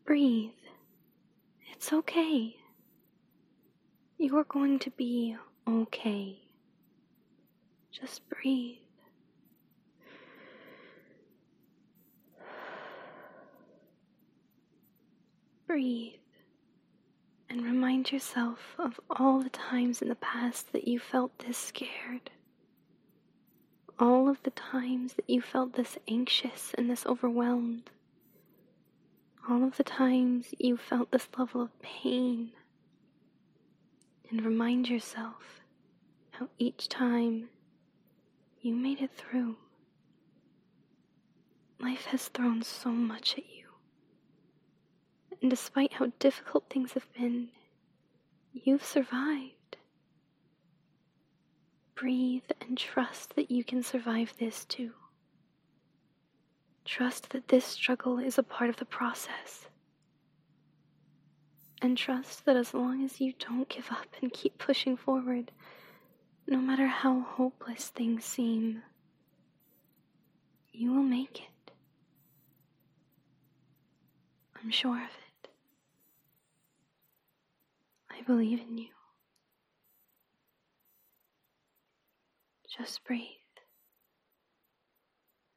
breathe. It's okay. You're going to be okay. Just breathe. Breathe. And remind yourself of all the times in the past that you felt this scared. All of the times that you felt this anxious and this overwhelmed. All of the times you felt this level of pain. And remind yourself how each time you made it through. Life has thrown so much at you. And despite how difficult things have been, you've survived. Breathe and trust that you can survive this too. Trust that this struggle is a part of the process. And trust that as long as you don't give up and keep pushing forward, no matter how hopeless things seem, you will make it. I'm sure of it. I believe in you. Just breathe.